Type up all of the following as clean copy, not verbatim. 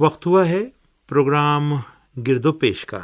وقت ہوا ہے پروگرام گرد و پیش کا۔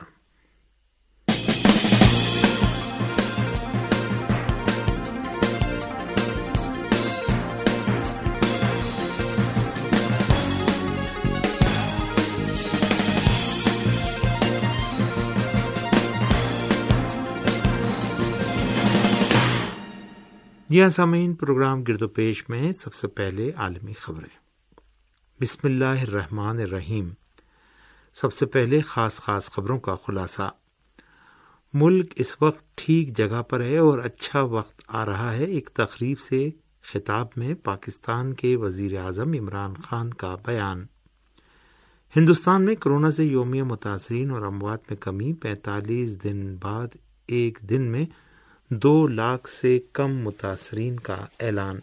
جی ہاں سامعین، پروگرام گرد و پیش میں سب سے پہلے عالمی خبریں۔ بسم اللہ الرحمن الرحیم۔ سب سے پہلے خاص خبروں کا خلاصہ۔ ملک اس وقت ٹھیک جگہ پر ہے اور اچھا وقت آ رہا ہے، ایک تقریب سے خطاب میں پاکستان کے وزیر اعظم عمران خان کا بیان۔ ہندوستان میں کورونا سے یومیہ متاثرین اور اموات میں کمی، 45 دن بعد ایک دن میں 2 لاکھ سے کم متاثرین کا اعلان۔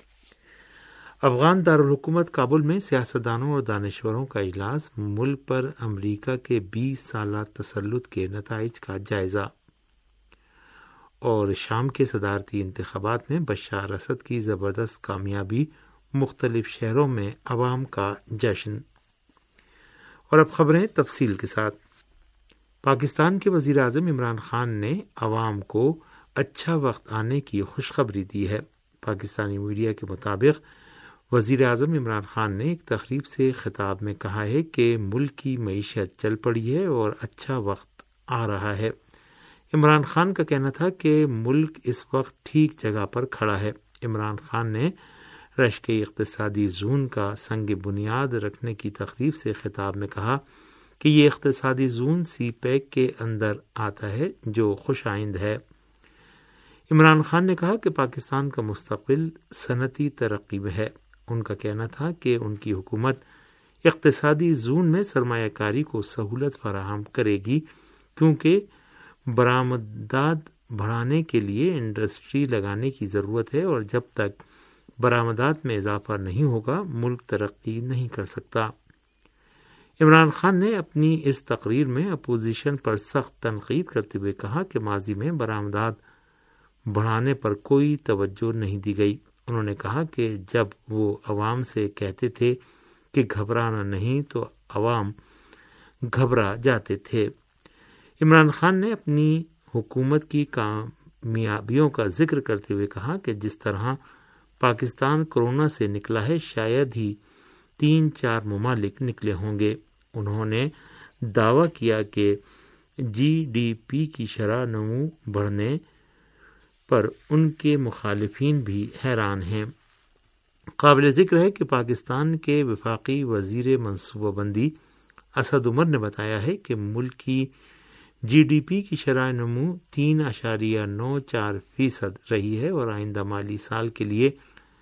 افغان دارالحکومت کابل میں سیاستدانوں اور دانشوروں کا اجلاس، ملک پر امریکہ کے 20 سالہ تسلط کے نتائج کا جائزہ۔ اور شام کے صدارتی انتخابات میں بشار اسد کی زبردست کامیابی، مختلف شہروں میں عوام کا جشن۔ اور اب خبریں تفصیل کے ساتھ۔ پاکستان کے وزیر اعظم عمران خان نے عوام کو اچھا وقت آنے کی خوشخبری دی ہے۔ پاکستانی میڈیا کے مطابق وزیر اعظم عمران خان نے ایک تقریب سے خطاب میں کہا ہے کہ ملک کی معیشت چل پڑی ہے اور اچھا وقت آ رہا ہے۔ عمران خان کا کہنا تھا کہ ملک اس وقت ٹھیک جگہ پر کھڑا ہے۔ عمران خان نے رشقی اقتصادی زون کا سنگ بنیاد رکھنے کی تقریب سے خطاب میں کہا کہ یہ اقتصادی زون سی پیک کے اندر آتا ہے جو خوش آئند ہے۔ عمران خان نے کہا کہ پاکستان کا مستقبل صنعتی ترقی میں ہے۔ ان کا کہنا تھا کہ ان کی حکومت اقتصادی زون میں سرمایہ کاری کو سہولت فراہم کرے گی، کیونکہ برآمدات بڑھانے کے لیے انڈسٹری لگانے کی ضرورت ہے اور جب تک برآمدات میں اضافہ نہیں ہوگا ملک ترقی نہیں کر سکتا۔ عمران خان نے اپنی اس تقریر میں اپوزیشن پر سخت تنقید کرتے ہوئے کہا کہ ماضی میں برآمدات بڑھانے پر کوئی توجہ نہیں دی گئی۔ انہوں نے کہا کہ جب وہ عوام سے کہتے تھے کہ گھبرانا نہیں تو عوام گھبرا جاتے تھے۔ عمران خان نے اپنی حکومت کی کامیابیوں کا ذکر کرتے ہوئے کہا کہ جس طرح پاکستان کورونا سے نکلا ہے شاید ہی 3-4 ممالک نکلے ہوں گے۔ انہوں نے دعویٰ کیا کہ GDP کی شرح نمو بڑھنے پر ان کے مخالفین بھی حیران ہیں۔ قابل ذکر ہے کہ پاکستان کے وفاقی وزیر منصوبہ بندی اسد عمر نے بتایا ہے کہ ملک کی GDP کی شرح نمو 3.94% رہی ہے اور آئندہ مالی سال کے لیے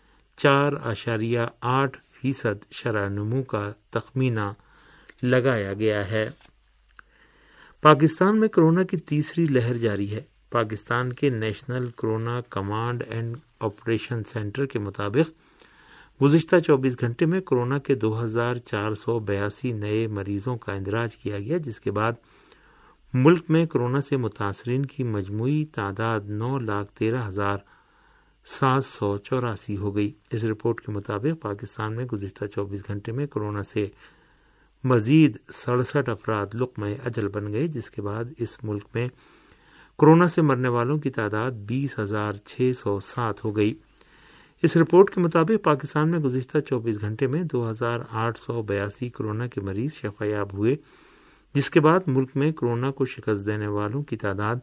4.8% شرح نمو کا تخمینہ لگایا گیا ہے۔ پاکستان میں کورونا کی تیسری لہر جاری ہے۔ پاکستان کے national corona command and operation centre کے مطابق گزشتہ 24 گھنٹے میں کورونا کے 2482 نئے مریضوں کا اندراج کیا گیا، جس کے بعد ملک میں کورونا سے متاثرین کی مجموعی تعداد 9,13,784 ہو گئی۔ اس رپورٹ کے مطابق پاکستان میں گزشتہ 24 گھنٹے میں کورونا سے مزید 67 افراد لقمہ اجل بن گئے، جس کے بعد اس ملک میں کورونا سے مرنے والوں کی تعداد 20,607 ہو گئی۔ اس رپورٹ کے مطابق پاکستان میں گزشتہ 24 گھنٹے میں 2,882 کورونا کے مریض شفا یاب ہوئے، جس کے بعد ملک میں کورونا کو شکست دینے والوں کی تعداد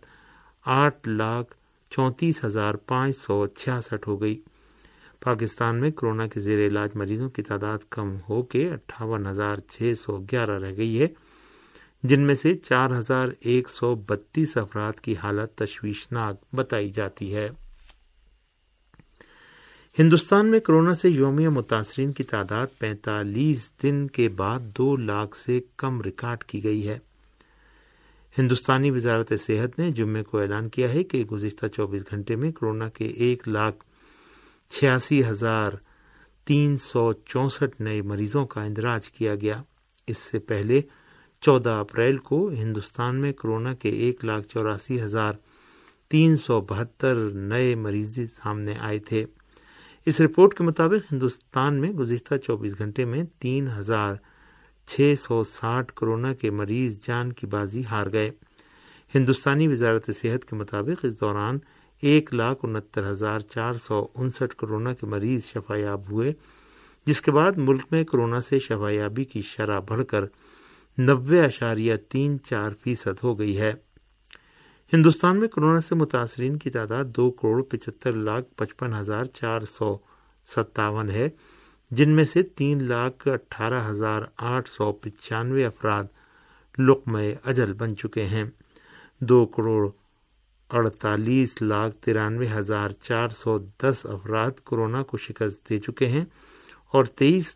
8,34,566 ہو گئی۔ پاکستان میں کورونا کے زیر علاج مریضوں کی تعداد کم ہو کے 58,611 رہ گئی ہے، جن میں سے 4,132 افراد کی حالت تشویشناک بتائی جاتی ہے۔ ہندوستان میں کورونا سے یومیہ متاثرین کی تعداد 45 دن کے بعد 2 لاکھ سے کم ریکارڈ کی گئی ہے۔ ہندوستانی وزارت صحت نے جمعے کو اعلان کیا ہے کہ گزشتہ 24 گھنٹے میں کورونا کے 1,86,364 نئے مریضوں کا اندراج کیا گیا۔ اس سے پہلے 14 اپریل کو ہندوستان میں کورونا کے 1,84,372 نئے مریض سامنے آئے تھے۔ اس رپورٹ کے مطابق ہندوستان میں گزشتہ 24 گھنٹے میں 660 کورونا کے مریض جان کی بازی ہار گئے۔ ہندوستانی وزارت صحت کے مطابق اس دوران 1,69,459 کورونا کے مریض شفا یاب ہوئے، جس کے بعد ملک میں کورونا سے شفا یابی کی شرح بڑھ کر 90.34% ہو گئی ہے۔ ہندوستان میں کورونا سے متاثرین کی تعداد 2,75,55,457 ہے، جن میں سے 3,18,895 افراد لقمہ اجل بن چکے ہیں۔ 2,48,93,410 افراد کورونا کو شکست دے چکے ہیں اور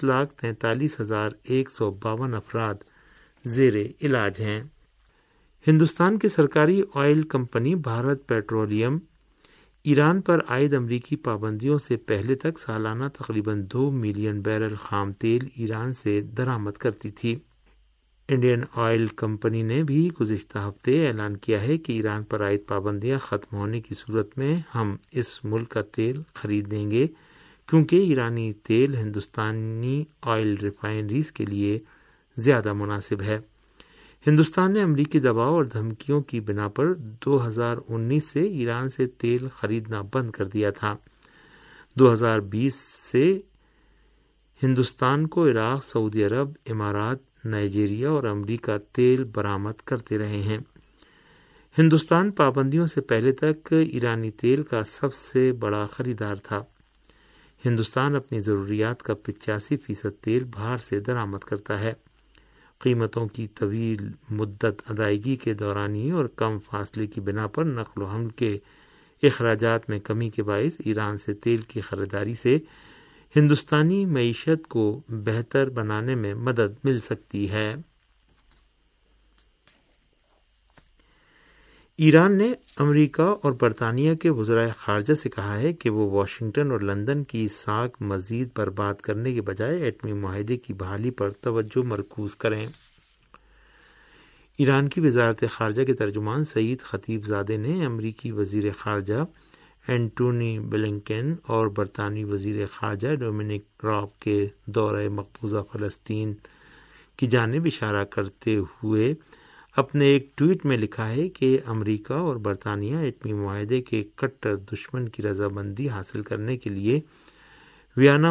23,43,152 افراد زیر علاج ہیں۔ ہندوستان کی سرکاری oil company Bharat petroleum Iran پر عائد امریکی پابندیوں سے پہلے تک سالانہ تقریباً 2 ملین بیرل خام تیل ایران سے درآمد کرتی تھی۔ انڈین آئل کمپنی نے بھی گزشتہ ہفتے اعلان کیا ہے کہ ایران پر عائد پابندیاں ختم ہونے کی صورت میں ہم اس ملک کا تیل خرید لیں گے، کیونکہ ایرانی تیل ہندوستانی آئل ریفائنریز کے لیے زیادہ مناسب ہے۔ ہندوستان نے امریکی دباؤ اور دھمکیوں کی بنا پر 2019 سے ایران سے تیل خریدنا بند کر دیا تھا۔ 2020 سے ہندوستان کو عراق، سعودی عرب، امارات، نائجیریا اور امریکہ تیل برآمد کرتے رہے ہیں۔ ہندوستان پابندیوں سے پہلے تک ایرانی تیل کا سب سے بڑا خریدار تھا۔ ہندوستان اپنی ضروریات کا 85% تیل باہر سے درآمد کرتا ہے۔ قیمتوں کی طویل مدت ادائیگی کے دورانی اور کم فاصلے کی بنا پر نقل و حمل کے اخراجات میں کمی کے باعث ایران سے تیل کی خریداری سے ہندوستانی معیشت کو بہتر بنانے میں مدد مل سکتی ہے۔ ایران نے امریکہ اور برطانیہ کے وزرائے خارجہ سے کہا ہے کہ وہ واشنگٹن اور لندن کی ساکھ مزید برباد کرنے کے بجائے ایٹمی معاہدے کی بحالی پر توجہ مرکوز کریں۔ ایران کی وزارت خارجہ کے ترجمان سعید خطیب زادے نے امریکی وزیر خارجہ اینٹونی بلنکن اور برطانوی وزیر خارجہ ڈومینک راب کے دورہ مقبوضہ فلسطین کی جانب اشارہ کرتے ہوئے اپنے ایک ٹویٹ میں لکھا ہے کہ امریکہ اور برطانیہ ایٹمی معاہدے کے کٹر دشمن کی رضامندی حاصل کرنے کے لیے ویانا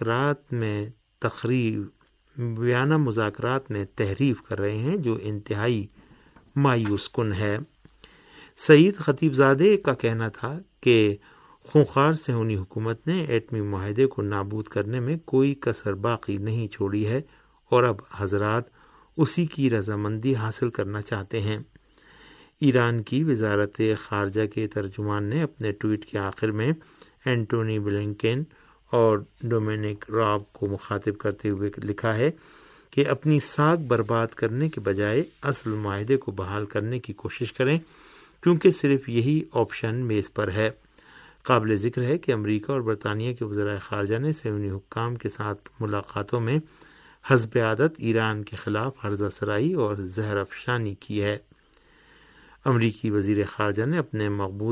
مذاکرات میں تحریف کر رہے ہیں، جو انتہائی مایوس کن ہے۔ سعید خطیب زادے کا کہنا تھا کہ خونخوار صہیونی حکومت نے ایٹمی معاہدے کو نابود کرنے میں کوئی کسر باقی نہیں چھوڑی ہے اور اب حضرات اسی کی رضامندی حاصل کرنا چاہتے ہیں۔ ایران کی وزارت خارجہ کے ترجمان نے اپنے ٹویٹ کے آخر میں اینٹونی بلنکن اور ڈومینک راب کو مخاطب کرتے ہوئے لکھا ہے کہ اپنی ساکھ برباد کرنے کے بجائے اصل معاہدے کو بحال کرنے کی کوشش کریں، کیونکہ صرف یہی آپشن میز پر ہے۔ قابل ذکر ہے کہ امریکہ اور برطانیہ کے وزرائے خارجہ نے صہیونی حکام کے ساتھ ملاقاتوں میں حسب عادت ایران کے خلاف ہرزہ سرائی اور زہر افشانی کی ہے۔ امریکی وزیر خارجہ نے اپنے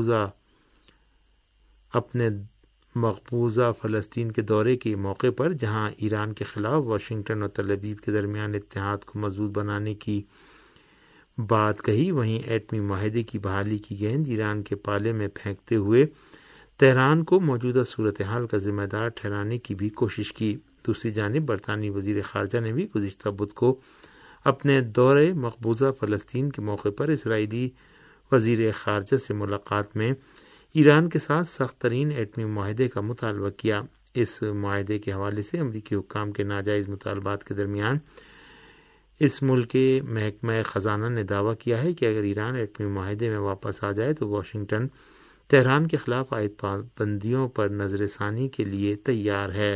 مقبوضہ فلسطین کے دورے کے موقع پر، جہاں ایران کے خلاف واشنگٹن اور تل ابیب کے درمیان اتحاد کو مضبوط بنانے کی بات کہی، وہیں ایٹمی معاہدے کی بحالی کی گیند ایران کے پالے میں پھینکتے ہوئے تہران کو موجودہ صورتحال کا ذمہ دار ٹھہرانے کی بھی کوشش کی۔ دوسری جانب برطانوی وزیر خارجہ نے بھی گزشتہ بدھ کو اپنے دورے مقبوضہ فلسطین کے موقع پر اسرائیلی وزیر خارجہ سے ملاقات میں ایران کے ساتھ سخت ترین ایٹمی معاہدے کا مطالبہ کیا۔ اس معاہدے کے حوالے سے امریکی حکام کے ناجائز مطالبات کے درمیان اس ملک کے محکمہ خزانہ نے دعویٰ کیا ہے کہ اگر ایران ایٹمی معاہدے میں واپس آ جائے تو واشنگٹن تہران کے خلاف عائد پابندیوں پر نظر ثانی کے لیے تیار ہے۔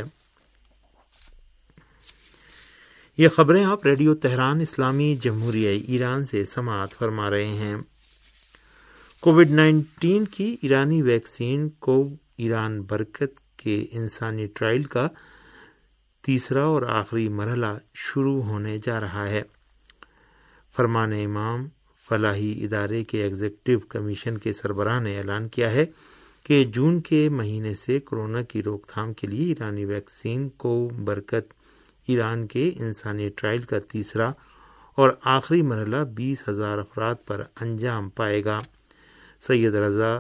یہ خبریں آپ ریڈیو تہران اسلامی جمہوریہ ایران سے سماعت فرما رہے ہیں۔ کووڈ-19 کی ایرانی ویکسین کو ایران برکت کے انسانی ٹرائل کا تیسرا اور آخری مرحلہ شروع ہونے جا رہا ہے۔ فرمان امام فلاحی ادارے کے ایگزیکٹو کمیشن کے سربراہ نے اعلان کیا ہے کہ جون کے مہینے سے کورونا کی روک تھام کے لیے ایرانی ویکسین کو برکت ایران کے انسانی ٹرائل کا تیسرا اور آخری مرحلہ 20,000 افراد پر انجام پائے گا۔ سید رضا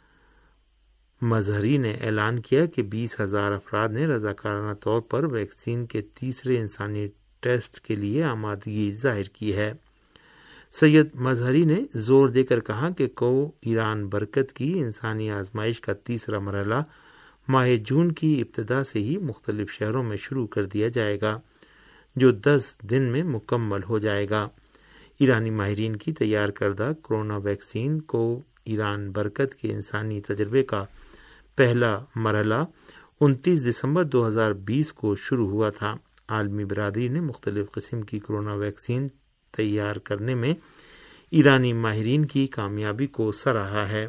مظہری نے اعلان کیا کہ 20,000 افراد نے رضاکارانہ طور پر ویکسین کے تیسرے انسانی ٹیسٹ کے لیے آمادگی ظاہر کی ہے۔ سید مظہری نے زور دے کر کہا کہ ایران برکت کی انسانی آزمائش کا تیسرا مرحلہ ماہ جون کی ابتدا سے ہی مختلف شہروں میں شروع کر دیا جائے گا، جو 10 دن میں مکمل ہو جائے گا۔ ایرانی ماہرین کی تیار کردہ کورونا ویکسین ایران برکت کے انسانی تجربے کا پہلا مرحلہ 29 دسمبر 2020 کو شروع ہوا تھا۔ عالمی برادری نے مختلف قسم کی کورونا ویکسین تیار کرنے میں ایرانی ماہرین کی کامیابی کو سراہا ہے۔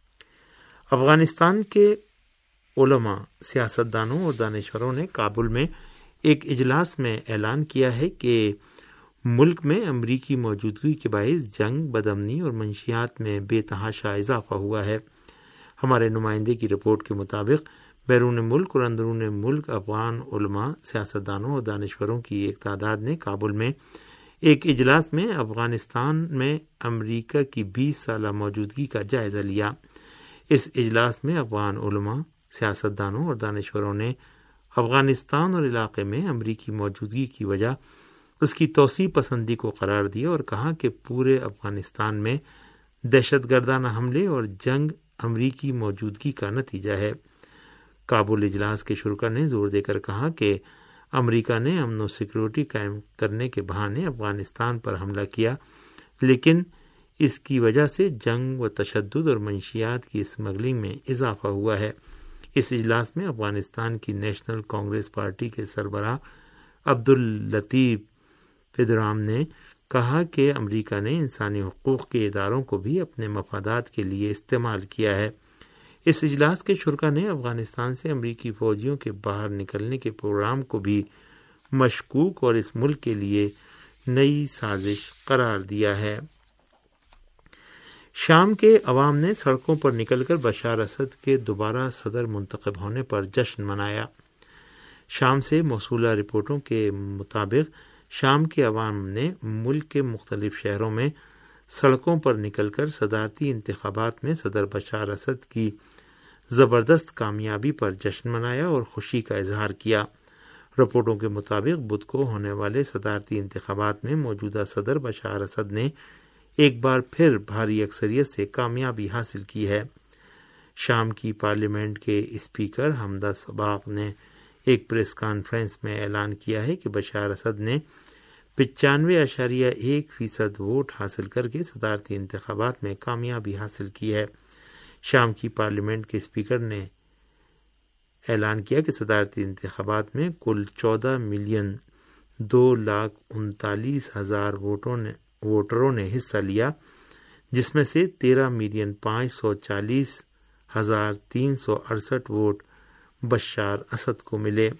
افغانستان کے علماء، سیاستدانوں اور دانشوروں نے کابل میں ایک اجلاس میں اعلان کیا ہے کہ ملک میں امریکی موجودگی کے باعث جنگ، بدامنی اور منشیات میں بے تحاشا اضافہ ہوا ہے۔ ہمارے نمائندے کی رپورٹ کے مطابق بیرون ملک اور اندرون ملک افغان علماء، سیاستدانوں اور دانشوروں کی ایک تعداد نے کابل میں ایک اجلاس میں افغانستان میں امریکہ کی 20 سالہ موجودگی کا جائزہ لیا۔ اس اجلاس میں افغان علماء، سیاستدانوں اور دانشوروں نے افغانستان اور علاقے میں امریکی موجودگی کی وجہ اس کی توسیع پسندی کو قرار دیا اور کہا کہ پورے افغانستان میں دہشت گردانہ حملے اور جنگ امریکی موجودگی کا نتیجہ ہے۔ کابل اجلاس کے شرکا نے زور دے کر کہا کہ امریکہ نے امن و سیکورٹی قائم کرنے کے بہانے افغانستان پر حملہ کیا، لیکن اس کی وجہ سے جنگ و تشدد اور منشیات کی اسمگلنگ میں اضافہ ہوا ہے۔ اس اجلاس میں افغانستان کی نیشنل کانگریس پارٹی کے سربراہ عبداللطیف پیدرام نے کہا کہ امریکہ نے انسانی حقوق کے اداروں کو بھی اپنے مفادات کے لیے استعمال کیا ہے۔ اس اجلاس کے شرکا نے افغانستان سے امریکی فوجیوں کے باہر نکلنے کے پروگرام کو بھی مشکوک اور اس ملک کے لیے نئی سازش قرار دیا ہے۔ شام کے عوام نے سڑکوں پر نکل کر بشار اسد کے دوبارہ صدر منتخب ہونے پر جشن منایا۔ شام سے موصولہ رپورٹوں کے مطابق شام کے عوام نے ملک کے مختلف شہروں میں سڑکوں پر نکل کر صدارتی انتخابات میں صدر بشار اسد کی زبردست کامیابی پر جشن منایا اور خوشی کا اظہار کیا۔ رپورٹوں کے مطابق بدھ کو ہونے والے صدارتی انتخابات میں موجودہ صدر بشار اسد نے ایک بار پھر بھاری اکثریت سے کامیابی حاصل کی ہے۔ شام کی پارلیمنٹ کے اسپیکر حمدہ صباغ نے ایک پریس کانفرنس میں اعلان کیا ہے کہ بشار اسد نے 95.1% ووٹ حاصل کر کے صدارتی انتخابات میں کامیابی حاصل کی ہے۔ شام کی پارلیمنٹ کے اسپیکر نے اعلان کیا کہ صدارتی انتخابات میں کل 14,02,39,000 ووٹروں نے حصہ لیا، جس میں سے 13,540,368 ووٹ بشار اسد کو ملے۔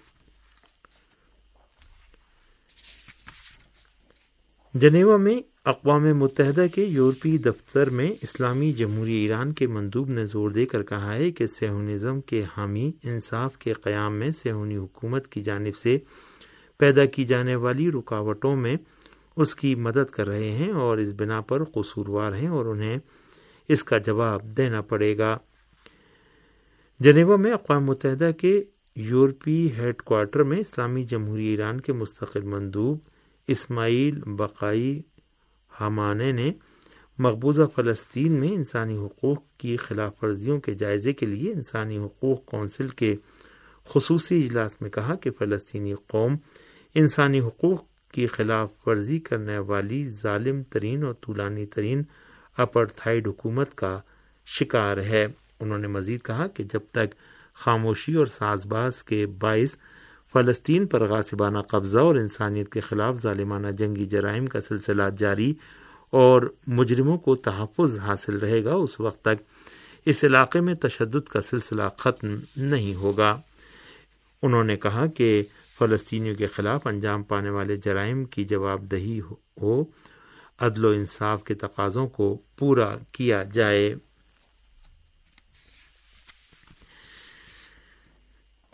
جنیوا میں اقوام متحدہ کے یورپی دفتر میں اسلامی جمہوریہ ایران کے مندوب نے زور دے کر کہا ہے کہ صہیونزم کے حامی انصاف کے قیام میں صہیونی حکومت کی جانب سے پیدا کی جانے والی رکاوٹوں میں اس کی مدد کر رہے ہیں اور اس بنا پر قصوروار ہیں اور انہیں اس کا جواب دینا پڑے گا۔ جنیوا میں اقوام متحدہ کے یورپی ہیڈ کوارٹر میں اسلامی جمہوریہ ایران کے مستقل مندوب اسماعیل بقائی حمانے نے مقبوضہ فلسطین میں انسانی حقوق کی خلاف ورزیوں کے جائزے کے لیے انسانی حقوق کونسل کے خصوصی اجلاس میں کہا کہ فلسطینی قوم انسانی حقوق کی خلاف ورزی کرنے والی ظالم ترین اور طولانی ترین اپرتھائیڈ حکومت کا شکار ہے۔ انہوں نے مزید کہا کہ جب تک خاموشی اور ساز باز کے باعث فلسطین پر غاصبانہ قبضہ اور انسانیت کے خلاف ظالمانہ جنگی جرائم کا سلسلہ جاری اور مجرموں کو تحفظ حاصل رہے گا، اس وقت تک اس علاقے میں تشدد کا سلسلہ ختم نہیں ہوگا۔ انہوں نے کہا کہ فلسطینیوں کے خلاف انجام پانے والے جرائم کی جواب دہی ہو، عدل و انصاف کے تقاضوں کو پورا کیا جائے۔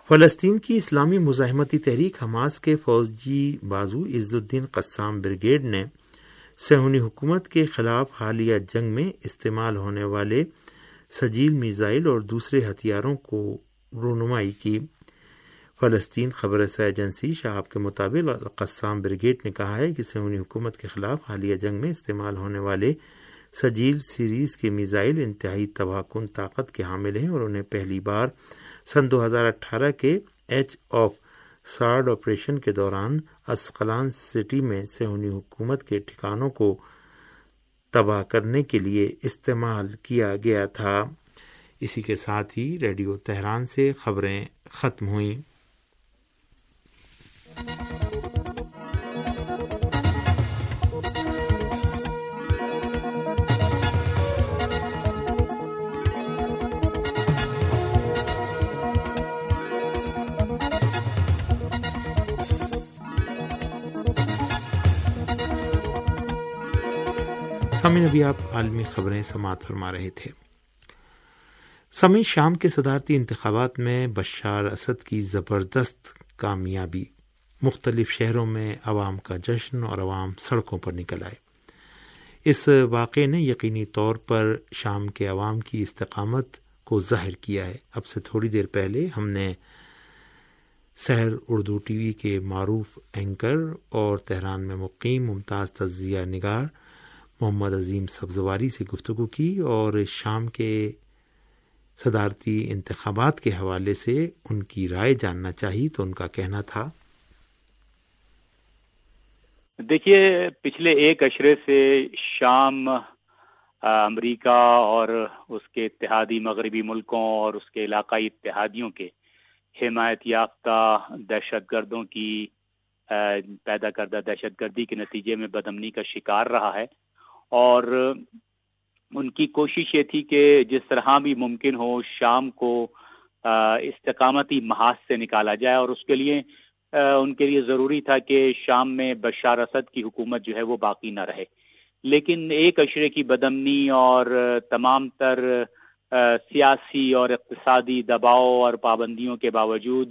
فلسطین کی اسلامی مزاحمتی تحریک حماس کے فوجی بازو عز الدین قسام بریگیڈ نے صہیونی حکومت کے خلاف حالیہ جنگ میں استعمال ہونے والے سجیل میزائل اور دوسرے ہتھیاروں کو رونمائی کی۔ فلسطین خبر رساں ایجنسی شہاب کے مطابق قسام بریگیڈ نے کہا ہے کہ صہیونی حکومت کے خلاف حالیہ جنگ میں استعمال ہونے والے سجیل سیریز کے میزائل انتہائی تباہ کن طاقت کے حامل ہیں اور انہیں پہلی بار سن 2018 کے ایج آف سارڈ آپریشن کے دوران اسقلان سٹی میں صہیونی حکومت کے ٹھکانوں کو تباہ کرنے کے لیے استعمال کیا گیا تھا۔ اسی کے ساتھ ہی ریڈیو تہران سے خبریں ختم ہوئیں۔ سامعین، ابھی آپ عالمی خبریں سماعت فرما رہے تھے۔ سامعین، شام کے صدارتی انتخابات میں بشار اسد کی زبردست کامیابی، مختلف شہروں میں عوام کا جشن اور عوام سڑکوں پر نکل آئے۔ اس واقعے نے یقینی طور پر شام کے عوام کی استقامت کو ظاہر کیا ہے۔ اب سے تھوڑی دیر پہلے ہم نے سحر اردو ٹی وی کے معروف اینکر اور تہران میں مقیم ممتاز تجزیہ نگار محمد عظیم سبزواری سے گفتگو کی اور شام کے صدارتی انتخابات کے حوالے سے ان کی رائے جاننا چاہی تو ان کا کہنا تھا، دیکھیے، پچھلے ایک عشرے سے شام امریکہ اور اس کے اتحادی مغربی ملکوں اور اس کے علاقائی اتحادیوں کے حمایت یافتہ دہشت گردوں کی پیدا کردہ دہشت گردی کے نتیجے میں بدامنی کا شکار رہا ہے، اور ان کی کوشش یہ تھی کہ جس طرح بھی ممکن ہو شام کو استقامتی محاذ سے نکالا جائے، اور اس کے لیے ان کے لیے ضروری تھا کہ شام میں بشار اسد کی حکومت جو ہے وہ باقی نہ رہے۔ لیکن ایک عشرے کی بدامنی اور تمام تر سیاسی اور اقتصادی دباؤ اور پابندیوں کے باوجود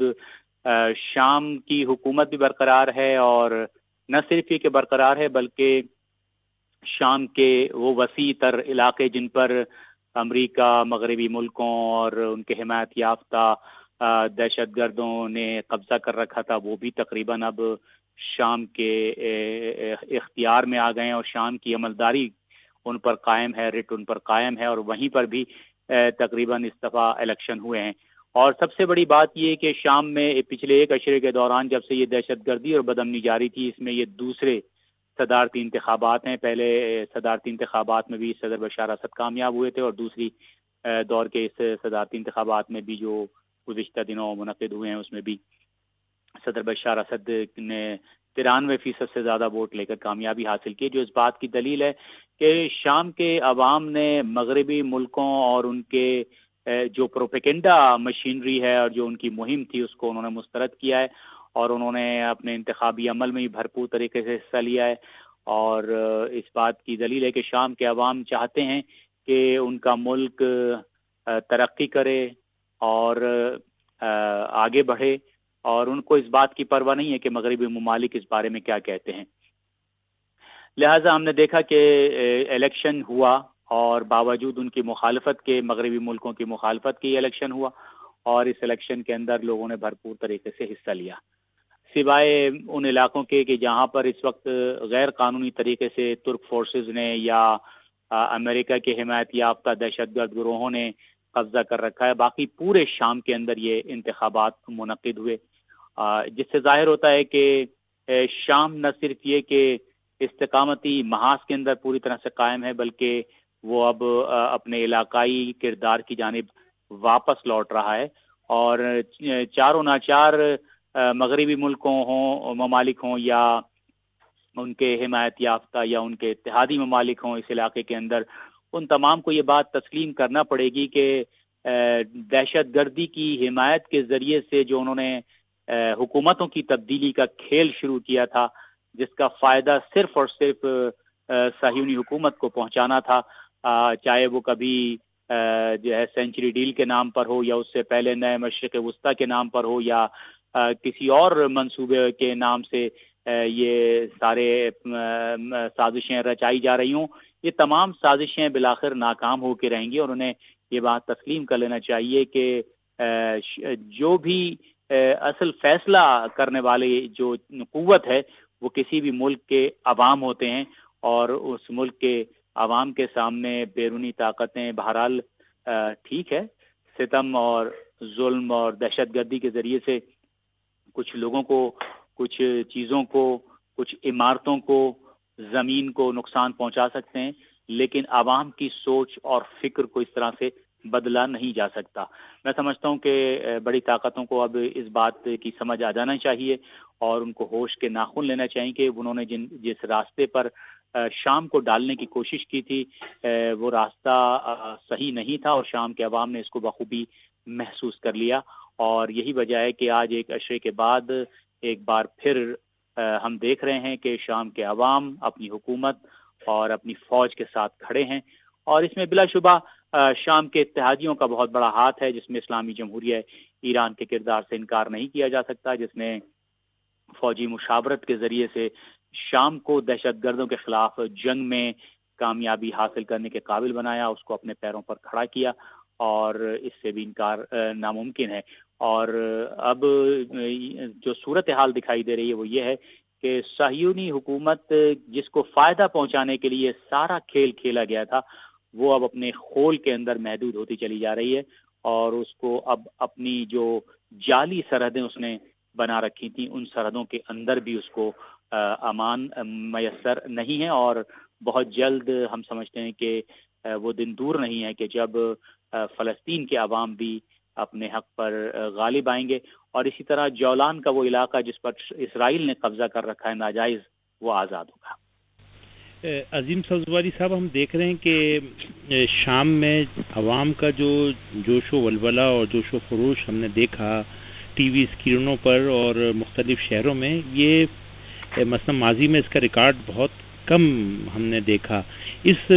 شام کی حکومت بھی برقرار ہے، اور نہ صرف یہ کہ برقرار ہے بلکہ شام کے وہ وسیع تر علاقے جن پر امریکہ، مغربی ملکوں اور ان کے حمایت یافتہ دہشت گردوں نے قبضہ کر رکھا تھا، وہ بھی تقریباً اب شام کے اختیار میں آ گئے ہیں، اور شام کی عملداری ان پر قائم ہے، رٹ ان پر قائم ہے، اور وہیں پر بھی تقریباً اس دفعہ الیکشن ہوئے ہیں۔ اور سب سے بڑی بات یہ کہ شام میں پچھلے ایک عشرے کے دوران جب سے یہ دہشت گردی اور بدامنی جاری تھی، اس میں یہ دوسرے صدارتی انتخابات ہیں۔ پہلے صدارتی انتخابات میں بھی صدر بشار اسد کامیاب ہوئے تھے، اور دوسری دور کے اس صدارتی انتخابات میں بھی جو گزشتہ دنوں منعقد ہوئے ہیں اس میں بھی صدر بشار اسد نے 93% سے زیادہ ووٹ لے کر کامیابی حاصل کی، جو اس بات کی دلیل ہے کہ شام کے عوام نے مغربی ملکوں اور ان کے جو پروپیگنڈا مشینری ہے اور جو ان کی مہم تھی اس کو انہوں نے مسترد کیا ہے، اور انہوں نے اپنے انتخابی عمل میں بھی بھرپور طریقے سے حصہ لیا ہے۔ اور اس بات کی دلیل ہے کہ شام کے عوام چاہتے ہیں کہ ان کا ملک ترقی کرے اور آگے بڑھے، اور ان کو اس بات کی پرواہ نہیں ہے کہ مغربی ممالک اس بارے میں کیا کہتے ہیں۔ لہٰذا ہم نے دیکھا کہ الیکشن ہوا، اور باوجود ان کی مخالفت کے، مغربی ملکوں کی مخالفت کے الیکشن ہوا، اور اس الیکشن کے اندر لوگوں نے بھرپور طریقے سے حصہ لیا، سوائے ان علاقوں کے کہ جہاں پر اس وقت غیر قانونی طریقے سے ترک فورسز نے یا امریکہ کے حمایت یافتہ دہشت گرد گروہوں نے قبضہ کر رکھا ہے۔ باقی پورے شام کے اندر یہ انتخابات منعقد ہوئے، جس سے ظاہر ہوتا ہے کہ شام نہ صرف یہ کہ استقامتی محاذ کے اندر پوری طرح سے قائم ہے، بلکہ وہ اب اپنے علاقائی کردار کی جانب واپس لوٹ رہا ہے، اور چاروں ناچار مغربی ملکوں ہوں، ممالک ہوں، یا ان کے حمایت یافتہ یا ان کے اتحادی ممالک ہوں اس علاقے کے اندر، ان تمام کو یہ بات تسلیم کرنا پڑے گی کہ دہشت گردی کی حمایت کے ذریعے سے جو انہوں نے حکومتوں کی تبدیلی کا کھیل شروع کیا تھا، جس کا فائدہ صرف اور صرف صہیونی حکومت کو پہنچانا تھا، چاہے وہ کبھی جو ہے سینچری ڈیل کے نام پر ہو، یا اس سے پہلے نئے مشرق وسطیٰ کے نام پر ہو، یا کسی اور منصوبے کے نام سے یہ سارے سازشیں رچائی جا رہی ہوں، یہ تمام سازشیں بالآخر ناکام ہو کے رہیں گی، اور انہیں یہ بات تسلیم کر لینا چاہیے کہ جو بھی اصل فیصلہ کرنے والی جو قوت ہے وہ کسی بھی ملک کے عوام ہوتے ہیں، اور اس ملک کے عوام کے سامنے بیرونی طاقتیں بہرحال ٹھیک ہے ستم اور ظلم اور دہشت گردی کے ذریعے سے کچھ لوگوں کو، کچھ چیزوں کو، کچھ عمارتوں کو، زمین کو نقصان پہنچا سکتے ہیں، لیکن عوام کی سوچ اور فکر کو اس طرح سے بدلا نہیں جا سکتا۔ میں سمجھتا ہوں کہ بڑی طاقتوں کو اب اس بات کی سمجھ آ جانا چاہیے، اور ان کو ہوش کے ناخن لینا چاہیے کہ انہوں نے جس راستے پر شام کو ڈالنے کی کوشش کی تھی وہ راستہ صحیح نہیں تھا، اور شام کے عوام نے اس کو بخوبی محسوس کر لیا، اور یہی وجہ ہے کہ آج ایک عشرے کے بعد ایک بار پھر ہم دیکھ رہے ہیں کہ شام کے عوام اپنی حکومت اور اپنی فوج کے ساتھ کھڑے ہیں، اور اس میں بلا شبہ شام کے اتحادیوں کا بہت بڑا ہاتھ ہے، جس میں اسلامی جمہوریہ ایران کے کردار سے انکار نہیں کیا جا سکتا، جس نے فوجی مشاورت کے ذریعے سے شام کو دہشت گردوں کے خلاف جنگ میں کامیابی حاصل کرنے کے قابل بنایا، اس کو اپنے پیروں پر کھڑا کیا، اور اس سے بھی انکار ناممکن ہے۔ اور اب جو صورتحال دکھائی دے رہی ہے وہ یہ ہے کہ صہیونی حکومت جس کو فائدہ پہنچانے کے لیے سارا کھیل کھیلا گیا تھا، وہ اب اپنے خول کے اندر محدود ہوتی چلی جا رہی ہے، اور اس کو اب اپنی جو جعلی سرحدیں اس نے بنا رکھی تھیں ان سرحدوں کے اندر بھی اس کو امان میسر نہیں ہے، اور بہت جلد ہم سمجھتے ہیں کہ وہ دن دور نہیں ہے کہ جب فلسطین کے عوام بھی اپنے حق پر غالب آئیں گے، اور اسی طرح جولان کا وہ علاقہ جس پر اسرائیل نے قبضہ کر رکھا ہے ناجائز، وہ آزاد ہوگا۔ عظیم سبزواری صاحب، ہم دیکھ رہے ہیں کہ شام میں عوام کا جو جوش و ولولہ اور جوش و خروش ہم نے دیکھا ٹی وی اسکرینوں پر اور مختلف شہروں میں، یہ مثلا ماضی میں اس کا ریکارڈ بہت کم ہم نے دیکھا۔ اس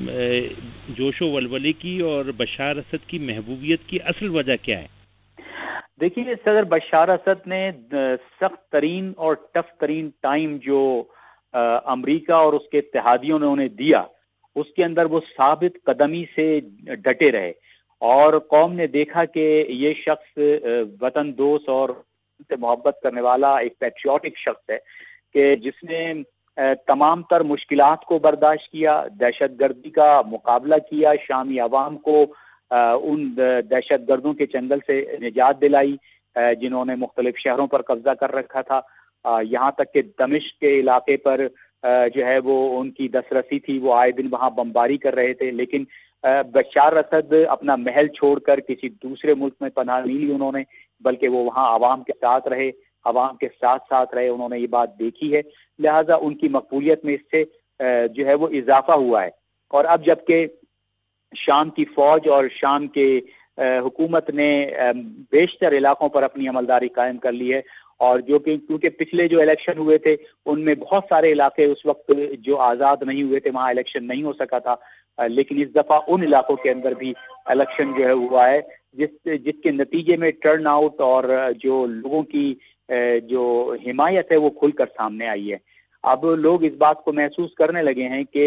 جوش و ولولے کی اور بشار اسد کی محبوبیت کی اصل وجہ کیا ہے؟ دیکھیے، صدر بشار اسد نے سخت ترین اور ٹف ترین ٹائم جو امریکہ اور اس کے اتحادیوں نے انہیں دیا، اس کے اندر وہ ثابت قدمی سے ڈٹے رہے، اور قوم نے دیکھا کہ یہ شخص وطن دوست اور سے محبت کرنے والا ایک پیٹریوٹک شخص ہے، کہ جس نے تمام تر مشکلات کو برداشت کیا، دہشت گردی کا مقابلہ کیا، شامی عوام کو ان دہشت گردوں کے چنگل سے نجات دلائی جنہوں نے مختلف شہروں پر قبضہ کر رکھا تھا، یہاں تک کہ دمشق کے علاقے پر جو ہے وہ ان کی دسترسی تھی، وہ آئے دن وہاں بمباری کر رہے تھے، لیکن بشار اسد اپنا محل چھوڑ کر کسی دوسرے ملک میں پناہ نہیں لی انہوں نے، بلکہ وہ وہاں عوام کے ساتھ رہے، عوام کے ساتھ رہے، انہوں نے یہ بات دیکھی ہے، لہٰذا ان کی مقبولیت میں اس سے جو ہے وہ اضافہ ہوا ہے۔ اور اب جبکہ شام کی فوج اور شام کے حکومت نے بیشتر علاقوں پر اپنی عملداری قائم کر لی ہے، اور جو کہ کیونکہ پچھلے جو الیکشن ہوئے تھے ان میں بہت سارے علاقے اس وقت جو آزاد نہیں ہوئے تھے، وہاں الیکشن نہیں ہو سکا تھا، لیکن اس دفعہ ان علاقوں کے اندر بھی الیکشن جو ہے ہوا ہے، جس کے نتیجے میں ٹرن آؤٹ اور جو لوگوں کی جو حمایت ہے وہ کھل کر سامنے آئی ہے۔ اب لوگ اس بات کو محسوس کرنے لگے ہیں کہ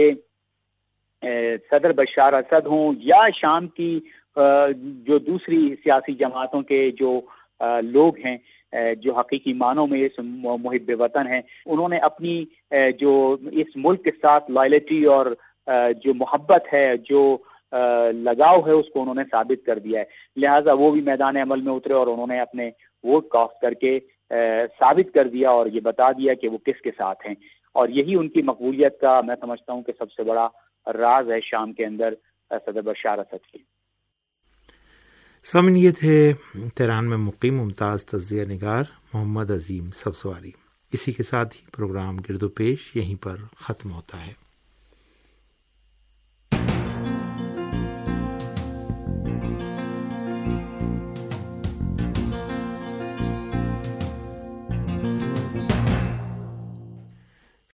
صدر بشار اسد ہوں یا شام کی جو دوسری سیاسی جماعتوں کے جو لوگ ہیں جو حقیقی معنوں میں اس محب وطن ہیں، انہوں نے اپنی جو اس ملک کے ساتھ لائلٹی اور جو محبت ہے، جو لگاؤ ہے، اس کو انہوں نے ثابت کر دیا ہے، لہٰذا وہ بھی میدان عمل میں اترے اور انہوں نے اپنے ووٹ کاسٹ کر کے ثابت کر دیا اور یہ بتا دیا کہ وہ کس کے ساتھ ہیں، اور یہی ان کی مقبولیت کا میں سمجھتا ہوں کہ سب سے بڑا راز ہے شام کے اندر صدر بشار اسد کی۔ سامعین، یہ تھے تہران میں مقیم ممتاز تجزیہ نگار محمد عظیم سبزواری۔ اسی کے ساتھ ہی پروگرام گرد و پیش یہیں پر ختم ہوتا ہے۔